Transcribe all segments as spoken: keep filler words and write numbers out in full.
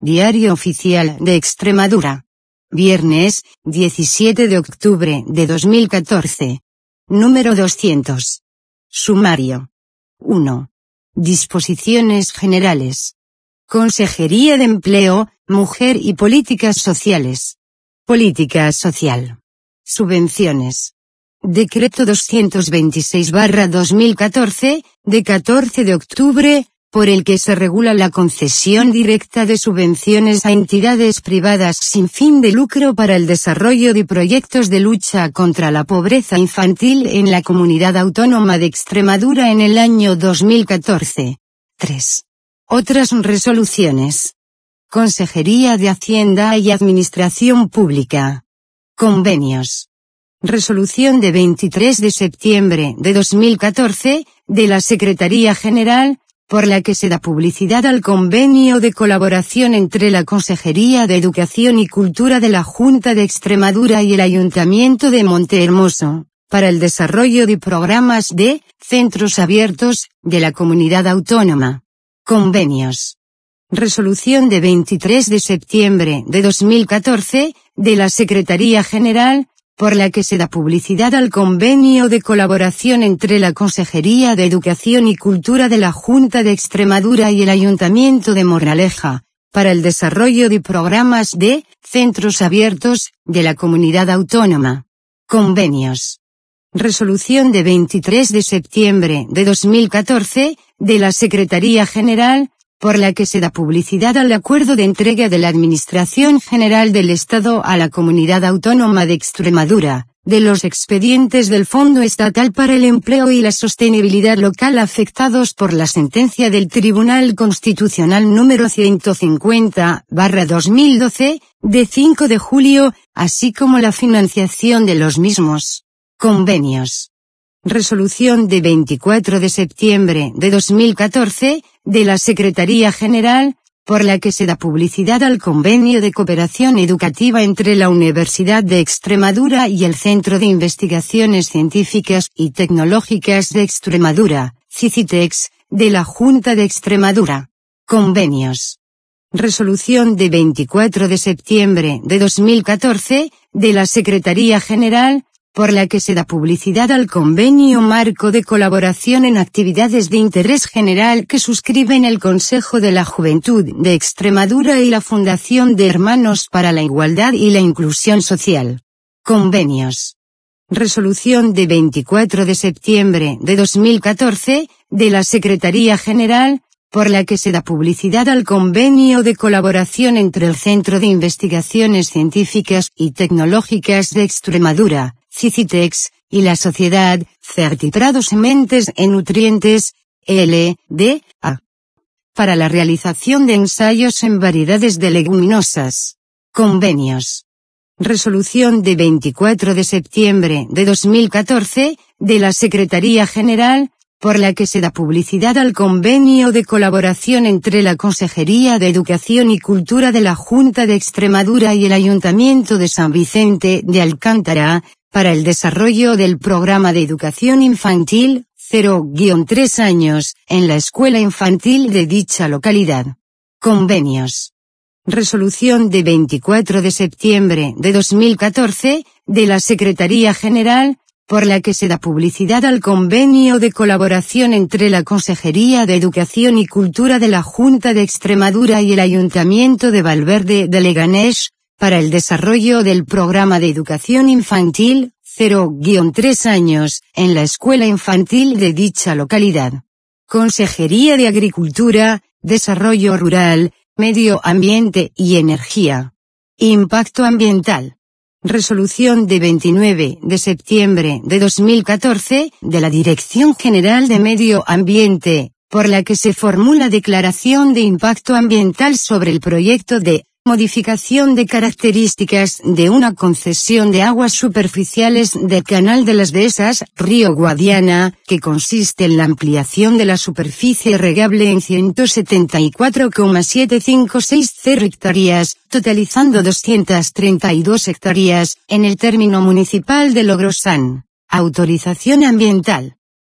Diario Oficial de Extremadura. Viernes, diecisiete de octubre de dos mil catorce. Número doscientos. Sumario. uno. Disposiciones generales. Consejería de Empleo, Mujer y Políticas Sociales. Política social. Subvenciones. Decreto doscientos veintiséis barra dos mil catorce, de catorce de octubre, por el que se regula la concesión directa de subvenciones a entidades privadas sin fin de lucro para el desarrollo de proyectos de lucha contra la pobreza infantil en la Comunidad Autónoma de Extremadura en el año dos mil catorce. tres. Otras resoluciones. Consejería de Hacienda y Administración Pública. Convenios. Resolución de veintitrés de septiembre de dos mil catorce, de la Secretaría General, por la que se da publicidad al convenio de colaboración entre la Consejería de Educación y Cultura de la Junta de Extremadura y el Ayuntamiento de Montehermoso, para el desarrollo de programas de centros abiertos de la comunidad autónoma. Convenios. Resolución de veintitrés de septiembre de dos mil catorce, de la Secretaría General, por la que se da publicidad al convenio de colaboración entre la Consejería de Educación y Cultura de la Junta de Extremadura y el Ayuntamiento de Moraleja, para el desarrollo de programas de centros abiertos de la comunidad autónoma. Convenios. Resolución de veintitrés de septiembre de dos mil catorce, de la Secretaría General, por la que se da publicidad al acuerdo de entrega de la Administración General del Estado a la Comunidad Autónoma de Extremadura, de los expedientes del Fondo Estatal para el Empleo y la Sostenibilidad Local afectados por la sentencia del Tribunal Constitucional número ciento cincuenta barra dos mil doce, de cinco de julio, así como la financiación de los mismos. Convenios. Resolución de veinticuatro de septiembre de dos mil catorce, de la Secretaría General, por la que se da publicidad al convenio de cooperación educativa entre la Universidad de Extremadura y el Centro de Investigaciones Científicas y Tecnológicas de Extremadura, CICITEX, de la Junta de Extremadura. Convenios. Resolución de veinticuatro de septiembre de dos mil catorce, de la Secretaría General, por la que se da publicidad al convenio marco de colaboración en actividades de interés general que suscriben el Consejo de la Juventud de Extremadura y la Fundación de Hermanos para la Igualdad y la Inclusión Social. Convenios. Resolución de veinticuatro de septiembre de dos mil catorce, de la Secretaría General, por la que se da publicidad al convenio de colaboración entre el Centro de Investigaciones Científicas y Tecnológicas de Extremadura, CICITEX, y la Sociedad Certiprado Sementes en Nutrientes, L D A, para la realización de ensayos en variedades de leguminosas. Convenios. Resolución de veinticuatro de septiembre de dos mil catorce, de la Secretaría General, por la que se da publicidad al convenio de colaboración entre la Consejería de Educación y Cultura de la Junta de Extremadura y el Ayuntamiento de San Vicente de Alcántara, para el desarrollo del programa de educación infantil, cero a tres años, en la escuela infantil de dicha localidad. Convenios. Resolución de veinticuatro de septiembre de dos mil catorce, de la Secretaría General, por la que se da publicidad al convenio de colaboración entre la Consejería de Educación y Cultura de la Junta de Extremadura y el Ayuntamiento de Valverde de Leganés, para el desarrollo del programa de educación infantil, cero a tres años, en la escuela infantil de dicha localidad. Consejería de Agricultura, Desarrollo Rural, Medio Ambiente y Energía. Impacto ambiental. Resolución de veintinueve de septiembre de dos mil catorce, de la Dirección General de Medio Ambiente, por la que se formula declaración de impacto ambiental sobre el proyecto de modificación de características de una concesión de aguas superficiales del Canal de las Dehesas, Río Guadiana, que consiste en la ampliación de la superficie regable en ciento setenta y cuatro coma setecientos cincuenta y seis hectáreas, totalizando doscientas treinta y dos hectáreas, en el término municipal de Logrosán. Autorización ambiental.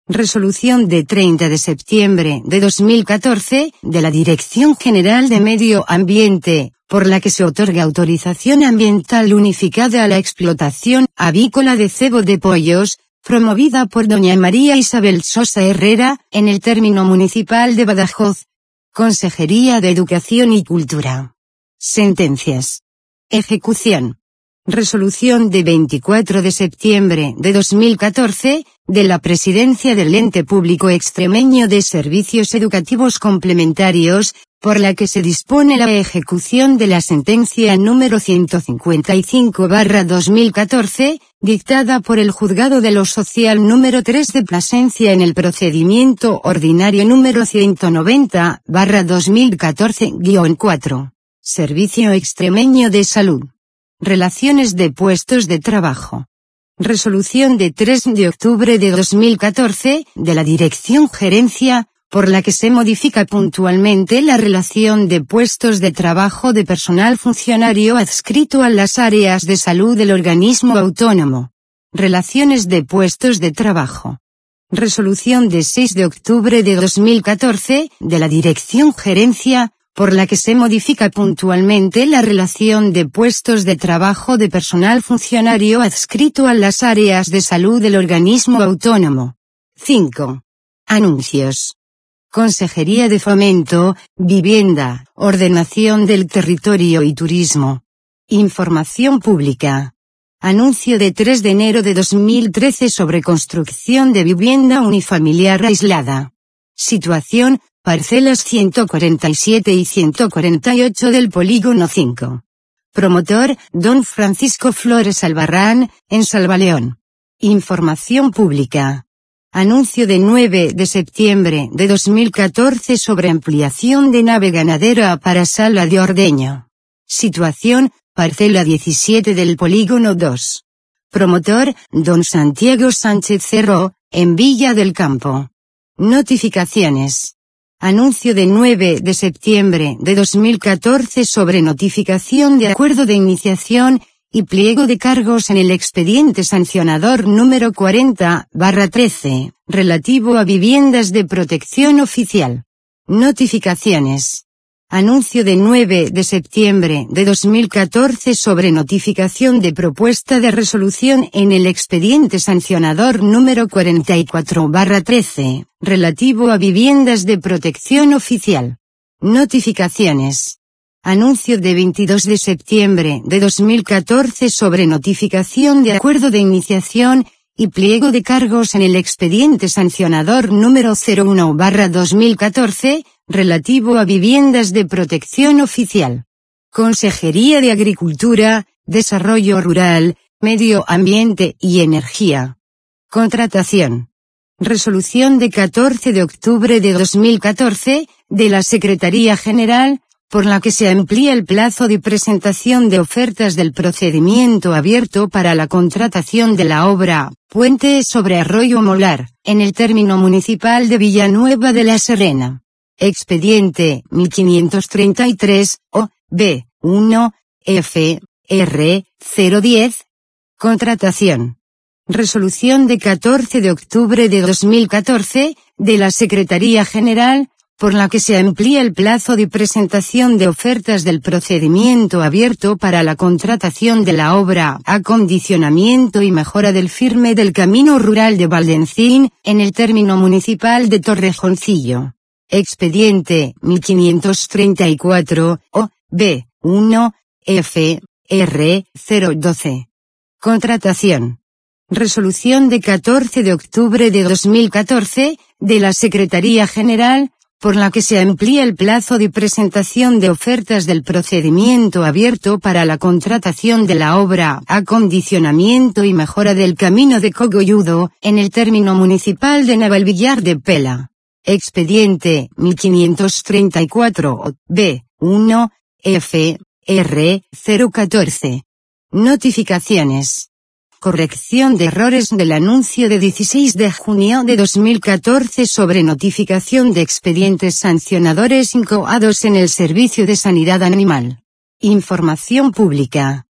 Resolución de treinta de septiembre de dos mil catorce, de la Dirección General de Medio Ambiente, por la que se otorga autorización ambiental unificada a la explotación avícola de cebo de pollos, promovida por doña María Isabel Sosa Herrera, en el término municipal de Badajoz. Consejería de Educación y Cultura. Sentencias. Ejecución. Resolución de veinticuatro de septiembre de dos mil catorce, de la Presidencia del Ente Público Extremeño de Servicios Educativos Complementarios, por la que se dispone la ejecución de la sentencia número ciento cincuenta y cinco barra dos mil catorce, dictada por el Juzgado de lo Social número tres de Plasencia en el procedimiento ordinario número ciento noventa barra dos mil catorce guión cuatro. Servicio Extremeño de Salud. Relaciones de puestos de trabajo. Resolución de tres de octubre de dos mil catorce, de la Dirección Gerencia, por la que se modifica puntualmente la relación de puestos de trabajo de personal funcionario adscrito a las áreas de salud del organismo autónomo. Relaciones de puestos de trabajo. Resolución de seis de octubre de dos mil catorce, de la Dirección Gerencia, por la que se modifica puntualmente la relación de puestos de trabajo de personal funcionario adscrito a las áreas de salud del organismo autónomo. cinco. Anuncios. Consejería de Fomento, Vivienda, Ordenación del Territorio y Turismo. Información pública. Anuncio de tres de enero de dos mil trece sobre construcción de vivienda unifamiliar aislada. Situación: parcelas ciento cuarenta y siete y ciento cuarenta y ocho del polígono cinco. Promotor: don Francisco Flores Albarrán, en Salvaleón. Información pública. Anuncio de nueve de septiembre de dos mil catorce sobre ampliación de nave ganadera para Sala de Ordeño. Situación: parcela diecisiete del polígono dos. Promotor: don Santiago Sánchez Cerro, en Villa del Campo. Notificaciones. Anuncio de nueve de septiembre de dos mil catorce sobre notificación de acuerdo de iniciación y pliego de cargos en el expediente sancionador número cuarenta barra trece, relativo a viviendas de protección oficial. Notificaciones. Anuncio de nueve de septiembre de dos mil catorce sobre notificación de propuesta de resolución en el expediente sancionador número cuarenta y cuatro barra trece, relativo a viviendas de protección oficial. Notificaciones. Anuncio de veintidós de septiembre de dos mil catorce sobre notificación de acuerdo de iniciación y pliego de cargos en el expediente sancionador número cero uno barra dos mil catorce, relativo a viviendas de protección oficial. Consejería de Agricultura, Desarrollo Rural, Medio Ambiente y Energía. Contratación. Resolución de catorce de octubre de dos mil catorce, de la Secretaría General, por la que se amplía el plazo de presentación de ofertas del procedimiento abierto para la contratación de la obra Puente sobre Arroyo Molar, en el término municipal de Villanueva de la Serena. Expediente mil quinientos treinta y tres, O, B, uno, F, R, cero diez. Contratación. Resolución de catorce de octubre de dos mil catorce, de la Secretaría General, por la que se amplía el plazo de presentación de ofertas del procedimiento abierto para la contratación de la obra Acondicionamiento y mejora del firme del Camino Rural de Valdencín, en el término municipal de Torrejoncillo. Expediente mil quinientos treinta y cuatro, O, B, uno, F, R, cero doce. Contratación. Resolución de catorce de octubre de dos mil catorce, de la Secretaría General, por la que se amplía el plazo de presentación de ofertas del procedimiento abierto para la contratación de la obra Acondicionamiento y mejora del Camino de Cogolludo, en el término municipal de Navalvillar de Pela. Expediente mil quinientos treinta y cuatro, B, uno, F, R, cero catorce. Notificaciones. Corrección de errores del anuncio de dieciséis de junio de dos mil catorce sobre notificación de expedientes sancionadores incoados en el Servicio de Sanidad Animal. Información pública.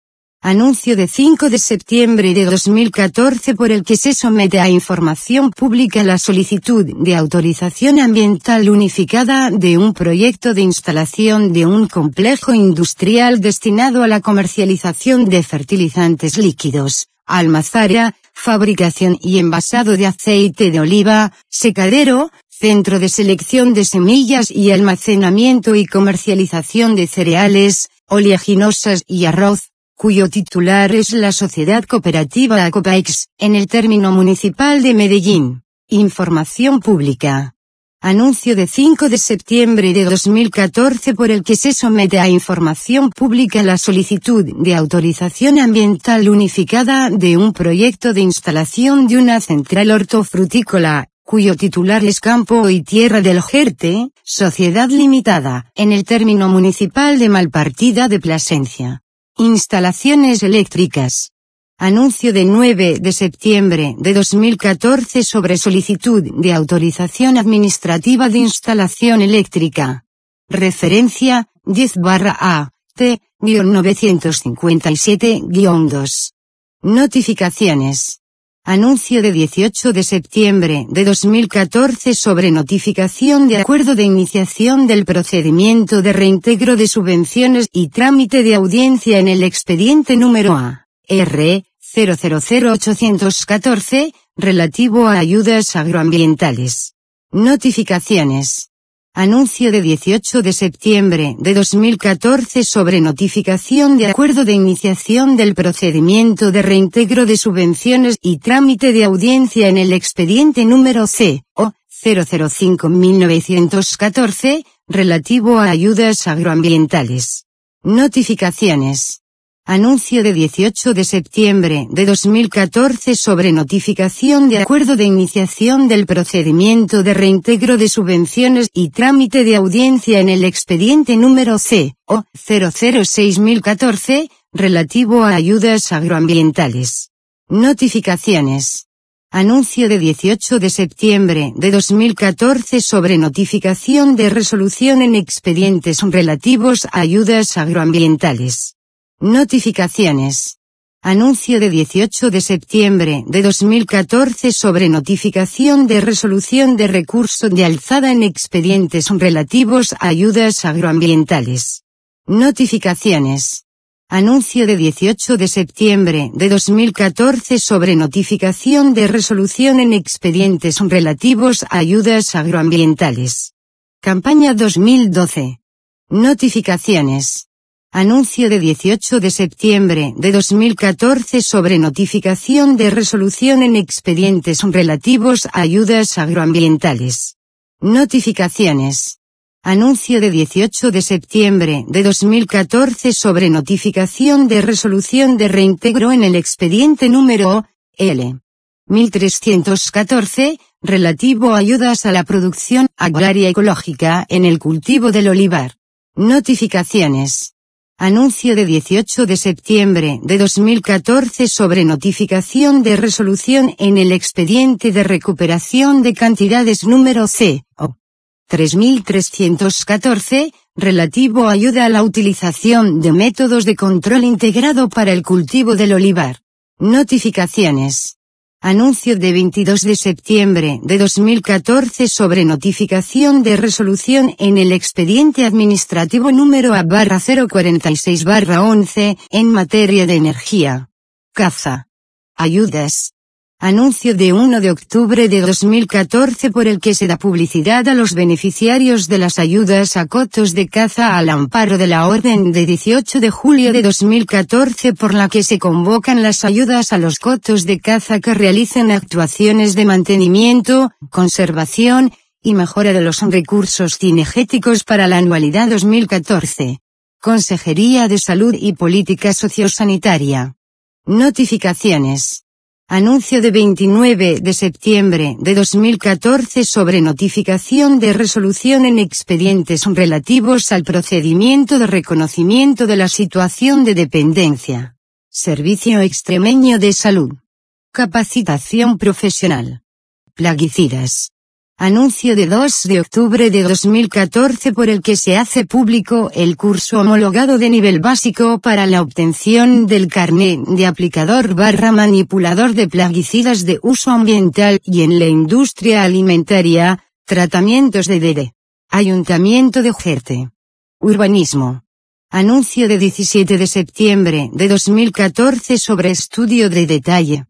Anuncio de cinco de septiembre de dos mil catorce por el que se somete a información pública la solicitud de autorización ambiental unificada de un proyecto de instalación de un complejo industrial destinado a la comercialización de fertilizantes líquidos, almazara, fabricación y envasado de aceite de oliva, secadero, centro de selección de semillas y almacenamiento y comercialización de cereales, oleaginosas y arroz, cuyo titular es la Sociedad Cooperativa Acopaex, en el término municipal de Medellín. Información pública. Anuncio de cinco de septiembre de dos mil catorce por el que se somete a información pública la solicitud de autorización ambiental unificada de un proyecto de instalación de una central hortofrutícola, cuyo titular es Campo y Tierra del Jerte, Sociedad Limitada, en el término municipal de Malpartida de Plasencia. Instalaciones eléctricas. Anuncio de nueve de septiembre de dos mil catorce sobre solicitud de autorización administrativa de instalación eléctrica. Referencia, diez barra A, T, novecientos cincuenta y siete guión dos. Notificaciones. Anuncio de dieciocho de septiembre de dos mil catorce sobre notificación de acuerdo de iniciación del procedimiento de reintegro de subvenciones y trámite de audiencia en el expediente número A, R, cero cero cero ochocientos catorce, relativo a ayudas agroambientales. Notificaciones. Anuncio de dieciocho de septiembre de dos mil catorce sobre notificación de acuerdo de iniciación del procedimiento de reintegro de subvenciones y trámite de audiencia en el expediente número C, O, cero cero cinco mil novecientos catorce, relativo a ayudas agroambientales. Notificaciones. Anuncio de dieciocho de septiembre de dos mil catorce sobre notificación de acuerdo de iniciación del procedimiento de reintegro de subvenciones y trámite de audiencia en el expediente número C, O, cero cero seis mil catorce, relativo a ayudas agroambientales. Notificaciones. Anuncio de dieciocho de septiembre de dos mil catorce sobre notificación de resolución en expedientes relativos a ayudas agroambientales. Notificaciones. Anuncio de dieciocho de septiembre de dos mil catorce sobre notificación de resolución de recurso de alzada en expedientes relativos a ayudas agroambientales. Notificaciones. Anuncio de dieciocho de septiembre de dos mil catorce sobre notificación de resolución en expedientes relativos a ayudas agroambientales. Campaña dos mil doce. Notificaciones. Anuncio de dieciocho de septiembre de dos mil catorce sobre notificación de resolución en expedientes relativos a ayudas agroambientales. Notificaciones. Anuncio de dieciocho de septiembre de dos mil catorce sobre notificación de resolución de reintegro en el expediente número L. mil trescientos catorce, relativo a ayudas a la producción agraria ecológica en el cultivo del olivar. Notificaciones. Anuncio de dieciocho de septiembre de dos mil catorce sobre notificación de resolución en el expediente de recuperación de cantidades número C, O. tres mil trescientos catorce, relativo a ayuda a la utilización de métodos de control integrado para el cultivo del olivar. Notificaciones. Anuncio de veintidós de septiembre de dos mil catorce sobre notificación de resolución en el expediente administrativo número A barra cero cuarenta y seis barra once, en materia de energía. Caza. Ayudas. Anuncio de uno de octubre de dos mil catorce por el que se da publicidad a los beneficiarios de las ayudas a cotos de caza al amparo de la orden de dieciocho de julio de dos mil catorce por la que se convocan las ayudas a los cotos de caza que realicen actuaciones de mantenimiento, conservación y mejora de los recursos cinegéticos para la anualidad dos mil catorce. Consejería de Salud y Política Sociosanitaria. Notificaciones. Anuncio de veintinueve de septiembre de dos mil catorce sobre notificación de resolución en expedientes relativos al procedimiento de reconocimiento de la situación de dependencia. Servicio Extremeño de Salud. Capacitación profesional. Plaguicidas. Anuncio de dos de octubre de dos mil catorce por el que se hace público el curso homologado de nivel básico para la obtención del carné de aplicador barra manipulador de plaguicidas de uso ambiental y en la industria alimentaria, tratamientos de D D. Ayuntamiento de Ujerte. Urbanismo. Anuncio de diecisiete de septiembre de dos mil catorce sobre estudio de detalle.